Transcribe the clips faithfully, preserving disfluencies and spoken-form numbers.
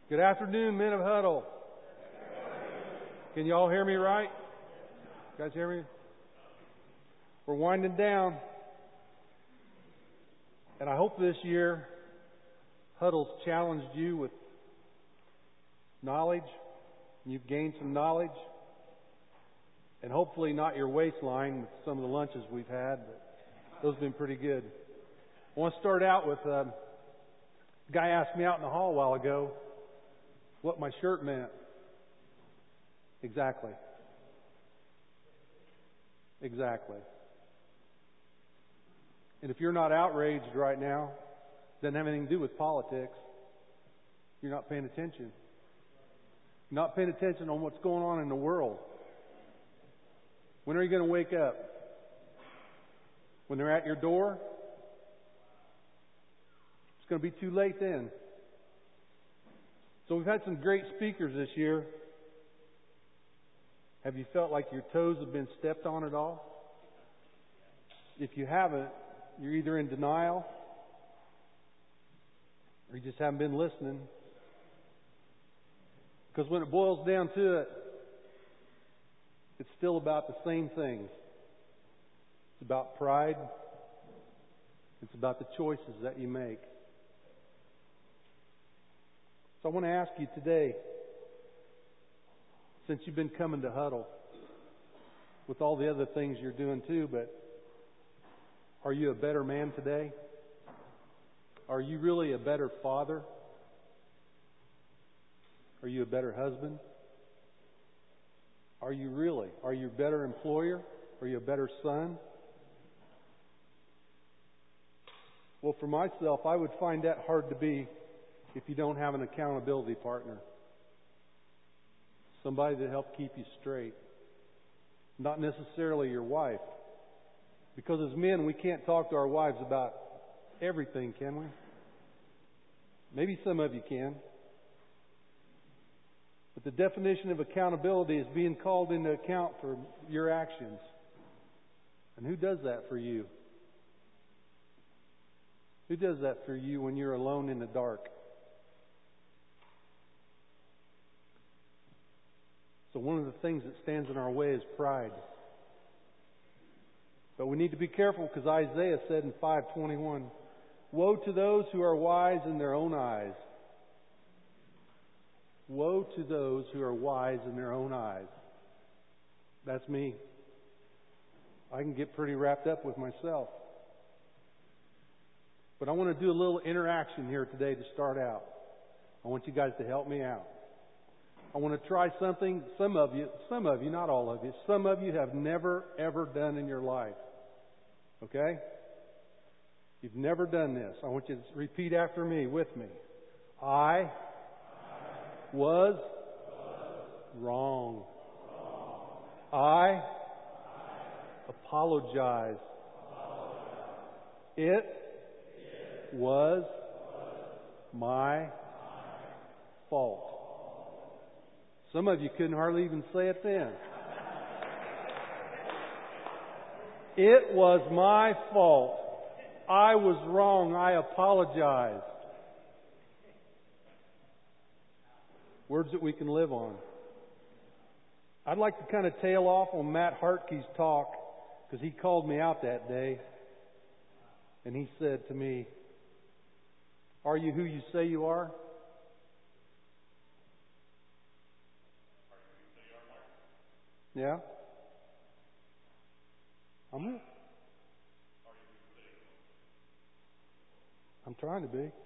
Good afternoon, men of Huddle. Can you all hear me right? You guys hear me? We're winding down. And I hope this year Huddle's challenged you with knowledge. You've gained some knowledge. And hopefully not your waistline with some of the lunches we've had, but those have been pretty good. I want to start out with uh, a guy asked me out in the hall a while ago what my shirt meant. Exactly. Exactly. And if you're not outraged right now, it doesn't have anything to do with politics. You're not paying attention. You're not paying attention on what's going on in the world. When are you going to wake up? When they're at your door? It's going to be too late then. So we've had some great speakers this year. Have you felt like your toes have been stepped on at all? If you haven't, you're either in denial or you just haven't been listening. Because when it boils down to it, it's still about the same things. It's about pride. It's about the choices that you make. So I want to ask you today, since you've been coming to Huddle, with all the other things you're doing too, but are you a better man today? Are you really a better father? Are you a better husband? Are you really? Are you a better employer? Are you a better son? Well, for myself, I would find that hard to be if you don't have an accountability partner. Somebody to help keep you straight. Not necessarily your wife. Because as men, we can't talk to our wives about everything, can we? Maybe some of you can. But the definition of accountability is being called into account for your actions. And who does that for you? Who does that for you when you're alone in the dark? So one of the things that stands in our way is pride. But we need to be careful because Isaiah said in five twenty-one, "Woe to those who are wise in their own eyes." Woe to those who are wise in their own eyes. That's me. I can get pretty wrapped up with myself. But I want to do a little interaction here today to start out. I want you guys to help me out. I want to try something some of you, some of you, not all of you, some of you have never, ever done in your life. Okay? You've never done this. I want you to repeat after me with me. I was wrong. I apologize. It was my fault. Some of you couldn't hardly even say it then. It was my fault. I was wrong. I apologize. Words that we can live on. I'd like to kind of tail off on Matt Hartke's talk because he called me out that day and he said to me, "Are you who you say you are?" Yeah? I'm I'm trying to be.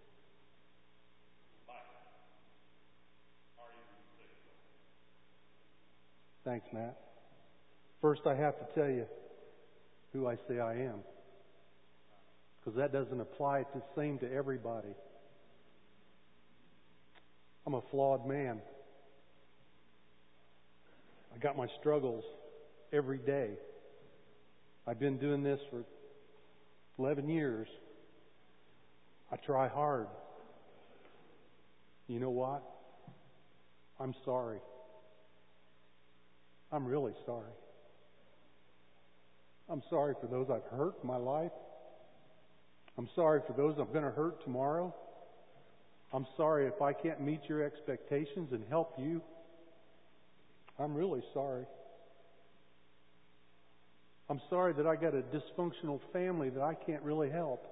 Thanks, Matt. First, I have to tell you who I say I am. Because that doesn't apply the same to everybody. I'm a flawed man. I got my struggles every day. I've been doing this for eleven years. I try hard. You know what? I'm sorry. I'm really sorry. I'm sorry for those I've hurt in my life. I'm sorry for those I'm going to hurt tomorrow. I'm sorry if I can't meet your expectations and help you. I'm really sorry. I'm sorry that I got a dysfunctional family that I can't really help.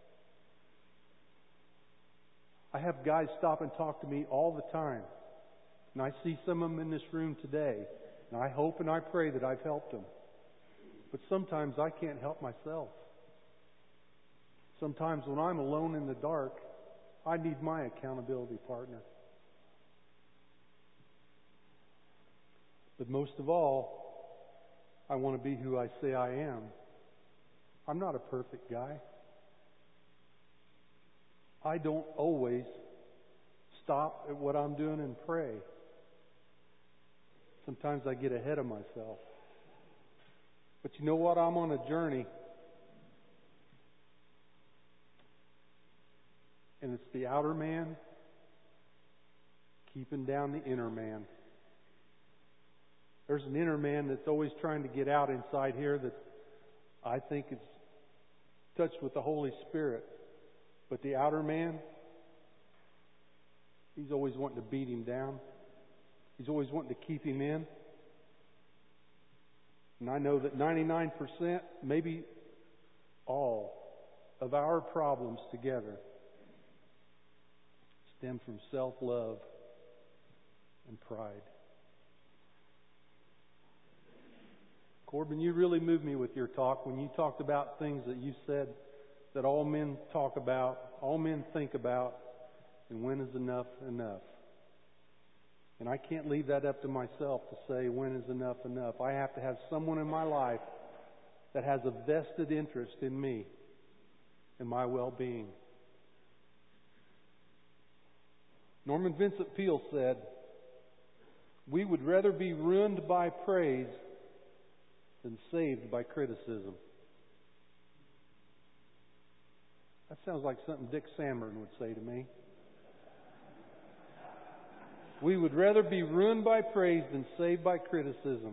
I have guys stop and talk to me all the time. And I see some of them in this room today. And I hope and I pray that I've helped them. But sometimes I can't help myself. Sometimes when I'm alone in the dark, I need my accountability partner. But most of all, I want to be who I say I am. I'm not a perfect guy. I don't always stop at what I'm doing and pray. Sometimes I get ahead of myself. But you know what? I'm on a journey. And it's the outer man keeping down the inner man. There's an inner man that's always trying to get out inside here that I think is touched with the Holy Spirit. But the outer man, he's always wanting to beat him down. He's always wanting to keep him in. And I know that ninety-nine percent, maybe all, of our problems together stem from self-love and pride. Corbin, you really moved me with your talk when you talked about things that you said that all men talk about, all men think about, and when is enough enough? And I can't leave that up to myself to say when is enough enough. I have to have someone in my life that has a vested interest in me and my well-being. Norman Vincent Peale said, "We would rather be ruined by praise than saved by criticism." That sounds like something Dick Sanborn would say to me. We would rather be ruined by praise than saved by criticism.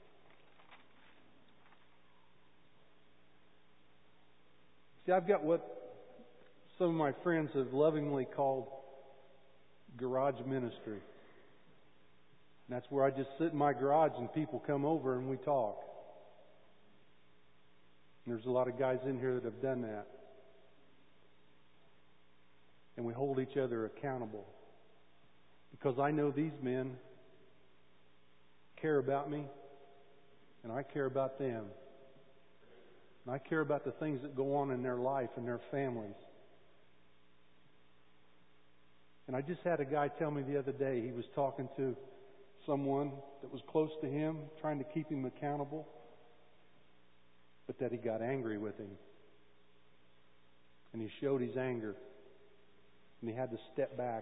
See, I've got what some of my friends have lovingly called garage ministry. And that's where I just sit in my garage and people come over and we talk. And there's a lot of guys in here that have done that. And we hold each other accountable. Because I know these men care about me, and I care about them. And I care about the things that go on in their life and their families. And I just had a guy tell me the other day, he was talking to someone that was close to him, trying to keep him accountable, but that he got angry with him. And he showed his anger. And he had to step back.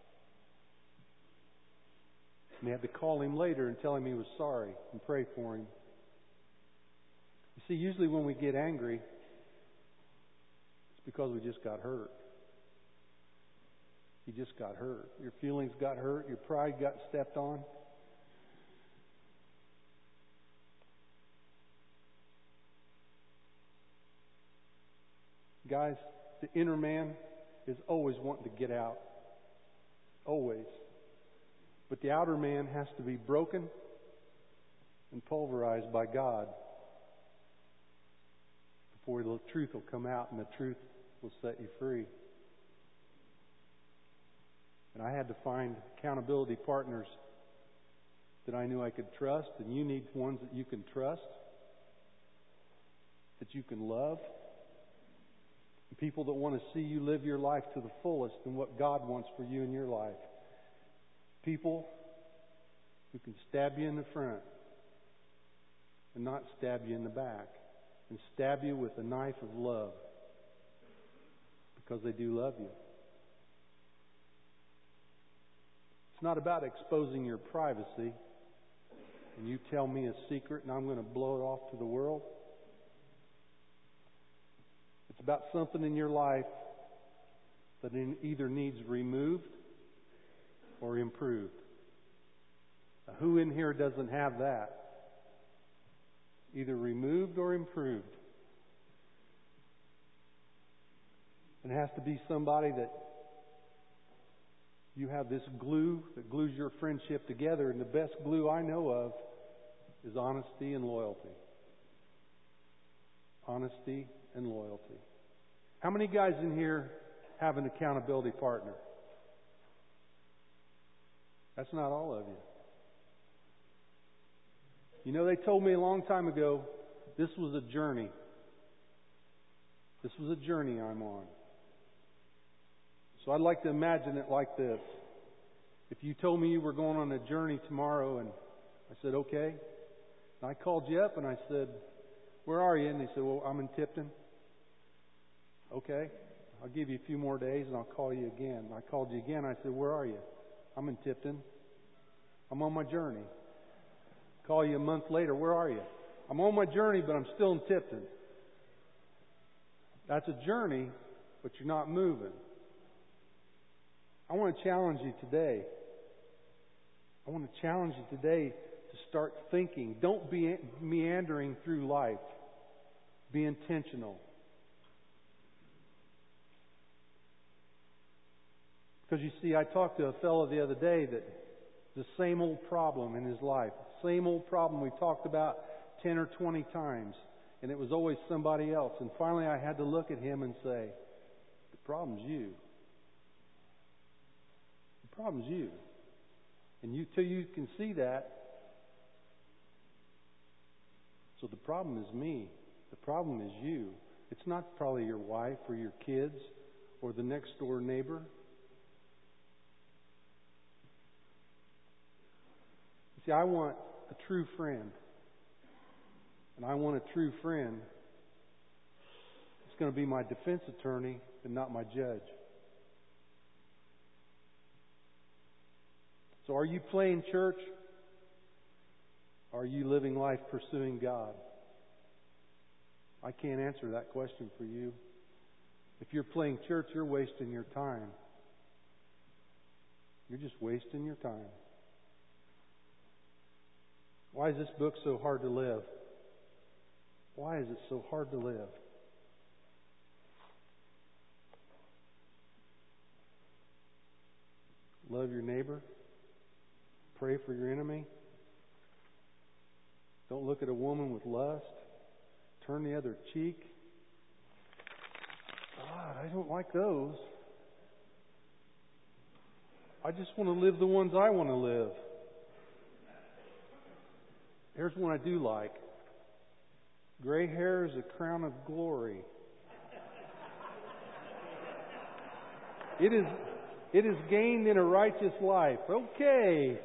And he had to call him later and tell him he was sorry and pray for him. You see, usually when we get angry, it's because we just got hurt. You just got hurt. Your feelings got hurt. Your pride got stepped on. Guys, the inner man is always wanting to get out. Always. But the outer man has to be broken and pulverized by God before the truth will come out and the truth will set you free. And I had to find accountability partners that I knew I could trust, and you need ones that you can trust, that you can love, and people that want to see you live your life to the fullest and what God wants for you in your life. People who can stab you in the front and not stab you in the back, and stab you with a knife of love because they do love you. It's not about exposing your privacy and you tell me a secret and I'm going to blow it off to the world. It's about something in your life that either needs removed or improved. Now, who in here doesn't have that? Either removed or improved. And it has to be somebody that You have this glue that glues your friendship together, and the best glue I know of is honesty and loyalty. Honesty and loyalty. How many guys in here have an accountability partner? That's not all of you. You know, they told me a long time ago, this was a journey. This was a journey I'm on. So I'd like to imagine it like this. If you told me you were going on a journey tomorrow, and I said, okay. And I called you up and I said, where are you? And they said, well, I'm in Tipton. Okay. I'll give you a few more days and I'll call you again. And I called you again. I said, where are you? I'm in Tipton. I'm on my journey. Call you a month later. Where are you? I'm on my journey, but I'm still in Tipton. That's a journey, but you're not moving. I want to challenge you today. I want to challenge you today to start thinking. Don't be meandering through life. Be intentional. Because you see, I talked to a fellow the other day that the same old problem in his life. Same old problem we talked about ten or twenty times. And it was always somebody else. And finally I had to look at him and say, the problem's you. The problem's you. And you till you can see that. So the problem is me. The problem is you. It's not probably your wife or your kids or the next door neighbor. You see, I want a true friend. And I want a true friend that's going to be my defense attorney and not my judge. So are you playing church? Or are you living life pursuing God? I can't answer that question for you. If you're playing church, you're wasting your time. You're just wasting your time. Why is this book so hard to live? Why is it so hard to live? Love your neighbor. Pray for your enemy. Don't look at a woman with lust. Turn the other cheek. God, I don't like those. I just want to live the ones I want to live. Here's one I do like. Gray hair is a crown of glory. It is, it is gained in a righteous life. Okay.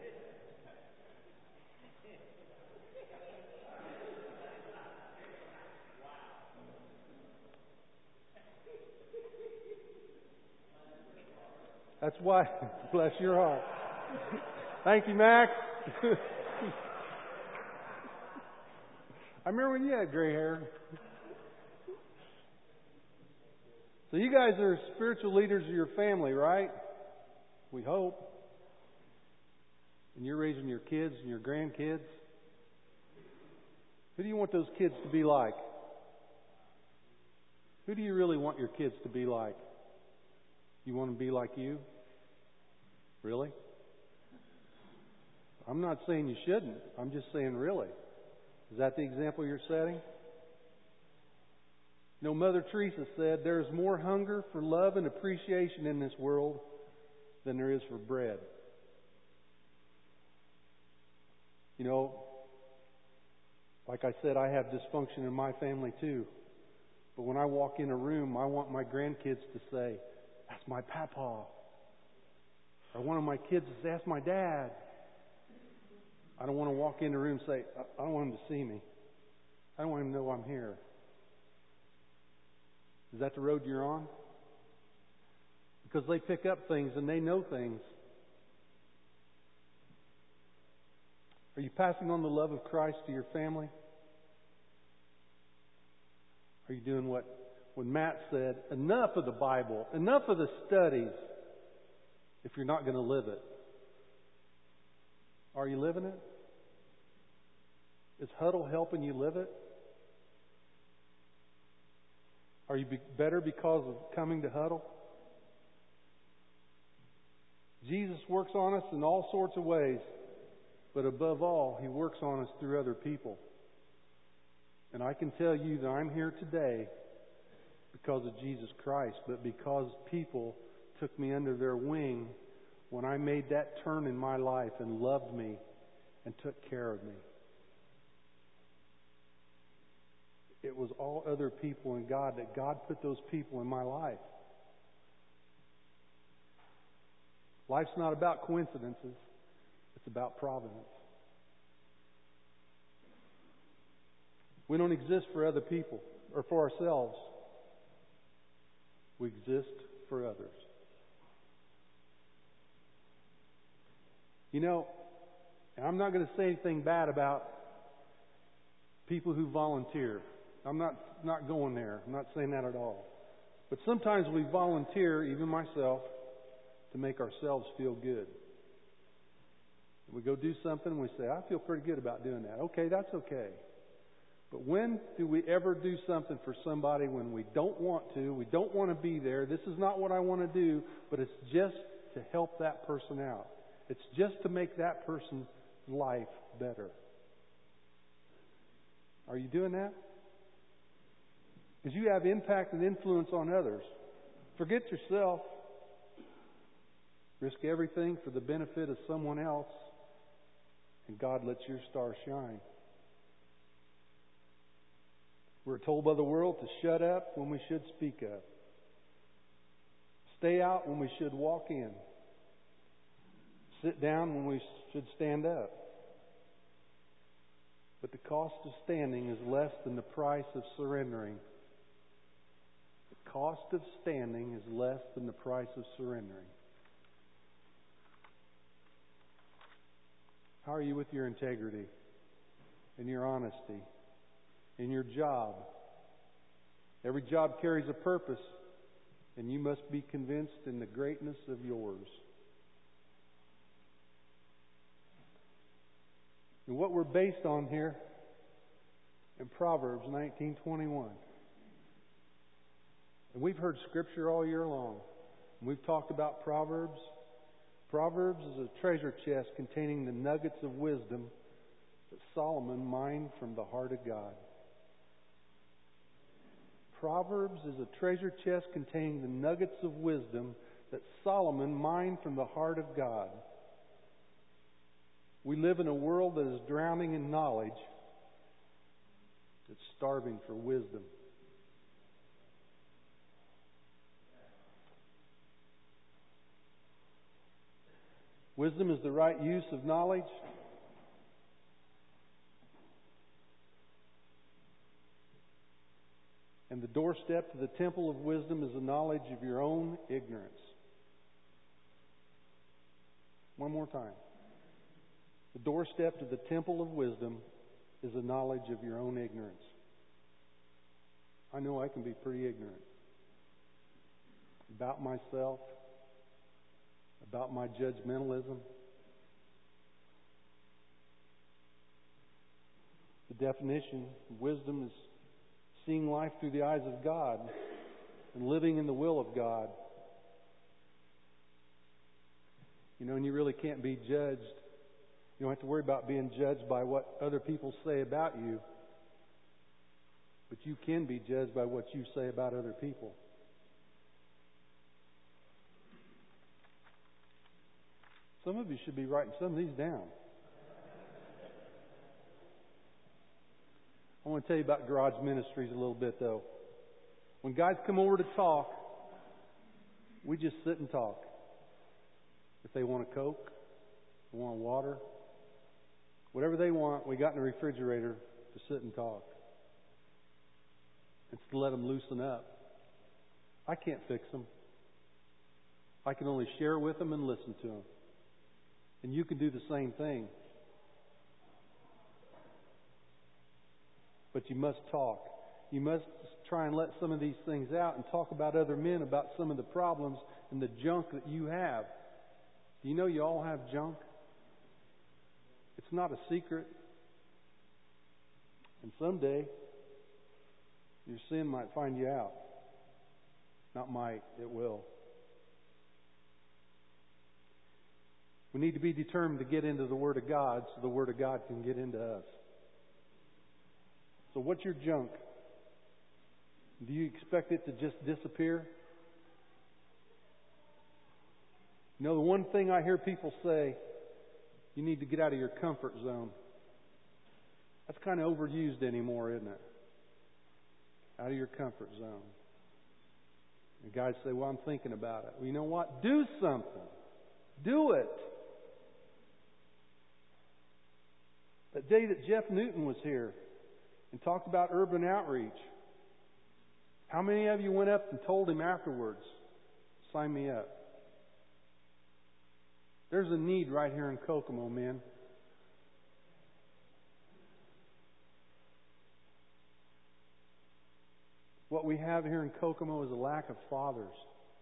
That's why, bless your heart. Thank you, Max. I remember when you had gray hair. So you guys are spiritual leaders of your family, right? We hope. And you're raising your kids and your grandkids. Who do you want those kids to be like? Who do you really want your kids to be like? You want them to be like you? Really? I'm not saying you shouldn't. I'm just saying really. Is that the example you're setting? You know, Mother Teresa said, there's more hunger for love and appreciation in this world than there is for bread. You know, like I said, I have dysfunction in my family too. But when I walk in a room, I want my grandkids to say, that's my papa. Or one of my kids to say, that's my dad. I don't want to walk in the room and say, I don't want him to see me. I don't want him to know I'm here. Is that the road you're on? Because they pick up things and they know things. Are you passing on the love of Christ to your family? Are you doing what when Matt said, enough of the Bible, enough of the studies, if you're not going to live it? Are you living it? Is Huddle helping you live it? Are you be better because of coming to Huddle? Jesus works on us in all sorts of ways, but above all, He works on us through other people. And I can tell you that I'm here today because of Jesus Christ, but because people took me under their wing when I made that turn in my life and loved me and took care of me. It was all other people and God, that God put those people in my life. Life's not about coincidences. It's about providence. We don't exist for other people or for ourselves. We exist for others. You know, and I'm not going to say anything bad about people who volunteer. I'm not not going there. I'm not saying that at all. But sometimes we volunteer, even myself, to make ourselves feel good. We go do something and we say, I feel pretty good about doing that. Okay, that's okay. But when do we ever do something for somebody when we don't want to, we don't want to be there, this is not what I want to do, but it's just to help that person out. It's just to make that person's life better. Are you doing that? Because you have impact and influence on others. Forget yourself. Risk everything for the benefit of someone else, and God lets your star shine. We're told by the world to shut up when we should speak up. Stay out when we should walk in. Sit down when we should stand up. But the cost of standing is less than the price of surrendering. The cost of standing is less than the price of surrendering. How are you with your integrity and your honesty in your job? Every job carries a purpose, and you must be convinced in the greatness of yours. And what we're based on here in Proverbs nineteen twenty-one. And we've heard Scripture all year long. And we've talked about Proverbs. Proverbs is a treasure chest containing the nuggets of wisdom that Solomon mined from the heart of God. Proverbs is a treasure chest containing the nuggets of wisdom that Solomon mined from the heart of God. We live in a world that is drowning in knowledge. It's starving for wisdom. Wisdom is the right use of knowledge. And the doorstep to the temple of wisdom is the knowledge of your own ignorance. One more time. The doorstep to the temple of wisdom is the knowledge of your own ignorance. I know I can be pretty ignorant about myself, about my judgmentalism. The definition of wisdom is seeing life through the eyes of God and living in the will of God. You know, and you really can't be judged. You don't have to worry about being judged by what other people say about you. But you can be judged by what you say about other people. Some of you should be writing some of these down. I want to tell you about Garage Ministries a little bit, though. When guys come over to talk, we just sit and talk. If they want a Coke, they want water, whatever they want, we got in the refrigerator to sit and talk. It's to let them loosen up. I can't fix them. I can only share with them and listen to them. And you can do the same thing. But you must talk. You must try and let some of these things out and talk about other men, about some of the problems and the junk that you have. Do you know you all have junk? It's not a secret. And someday, your sin might find you out. Not might, it will. We need to be determined to get into the Word of God so the Word of God can get into us. So what's your junk? Do you expect it to just disappear? You know, the one thing I hear people say, you need to get out of your comfort zone. That's kind of overused anymore, isn't it? Out of your comfort zone. And guys say, well, I'm thinking about it. Well, you know what? Do something. Do it. That day that Jeff Newton was here and talked about urban outreach, how many of you went up and told him afterwards, sign me up? There's a need right here in Kokomo, men. What we have here in Kokomo is a lack of fathers.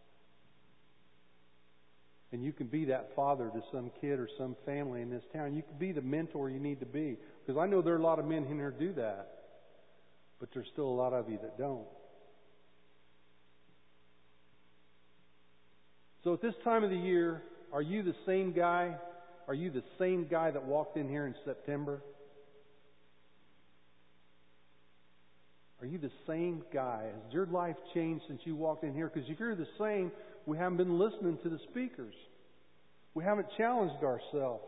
And you can be that father to some kid or some family in this town. You can be the mentor you need to be. Because I know there are a lot of men in here who do that. But there's still a lot of you that don't. So at this time of the year, are you the same guy? Are you the same guy that walked in here in September? Are you the same guy? Has your life changed since you walked in here? Because if you're the same, we haven't been listening to the speakers. We haven't challenged ourselves.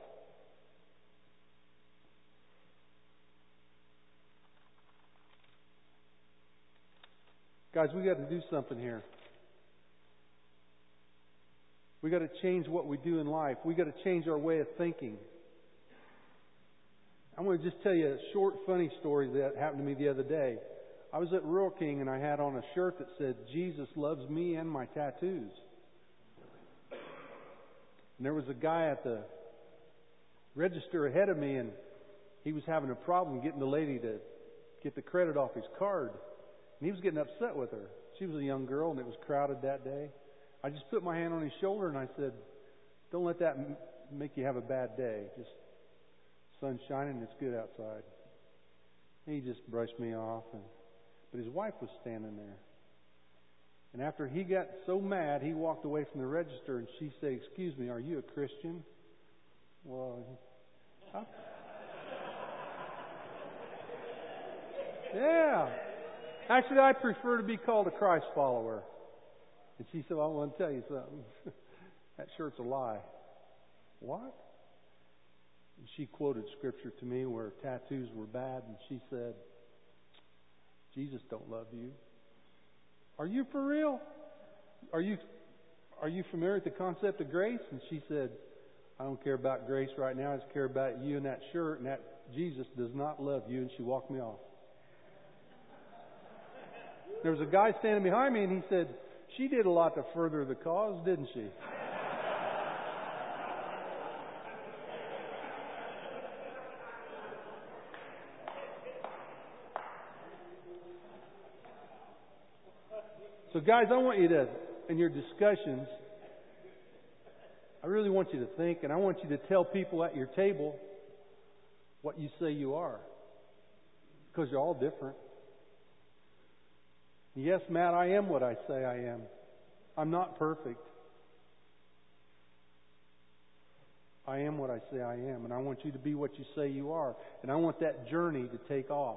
Guys, we got to do something here. We got to change what we do in life. We got to change our way of thinking. I'm going to just tell you a short, funny story that happened to me the other day. I was at Rural King and I had on a shirt that said, Jesus loves me and my tattoos. And there was a guy at the register ahead of me and he was having a problem getting the lady to get the credit off his card. And he was getting upset with her. She was a young girl and it was crowded that day. I just put my hand on his shoulder and I said, don't let that m- make you have a bad day. Just sun's shining, it's good outside. And he just brushed me off. And, but his wife was standing there. And after he got so mad, he walked away from the register and she said, excuse me, are you a Christian? Well, huh? Yeah. Actually, I prefer to be called a Christ follower. And she said, well, I want to tell you something. That shirt's a lie. What? And she quoted scripture to me where tattoos were bad. And she said, Jesus don't love you. Are you for real? Are you, are you familiar with the concept of grace? And she said, I don't care about grace right now. I just care about you and that shirt. And that Jesus does not love you. And she walked me off. There was a guy standing behind me and he said, she did a lot to further the cause, didn't she? So guys, I want you to, in your discussions, I really want you to think and I want you to tell people at your table what you say you are. Because you're all different. Yes, Matt, I am what I say I am. I'm not perfect. I am what I say I am. And I want you to be what you say you are. And I want that journey to take off.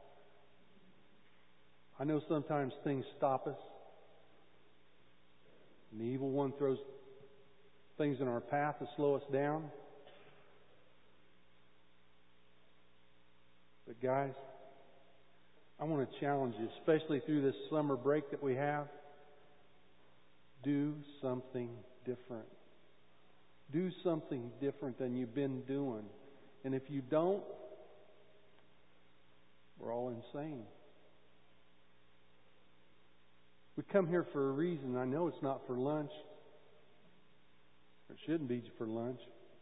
I know sometimes things stop us. And the evil one throws things in our path to slow us down. But guys, I want to challenge you, especially through this summer break that we have. Do something different. Do something different than you've been doing. And if you don't, we're all insane. We come here for a reason. I know it's not for lunch. It shouldn't be for lunch.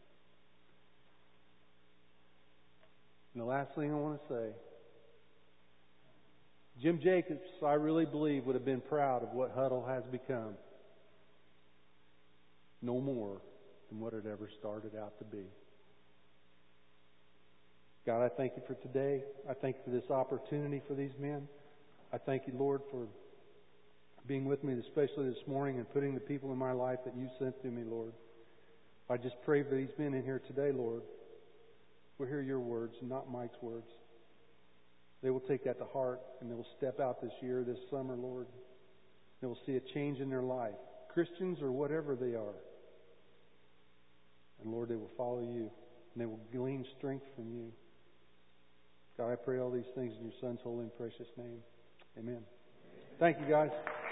And the last thing I want to say, Jim Jacobs, I really believe, would have been proud of what Huddle has become. No more than what it ever started out to be. God, I thank you for today. I thank you for this opportunity for these men. I thank you, Lord, for being with me, especially this morning, and putting the people in my life that you sent to me, Lord. I just pray for these men in here today, Lord. We'll hear your words, not Mike's words. They will take that to heart, and they will step out this year, this summer, Lord. They will see a change in their life, Christians or whatever they are. And Lord, they will follow you, and they will glean strength from you. God, I pray all these things in your Son's holy and precious name. Amen. Thank you, guys.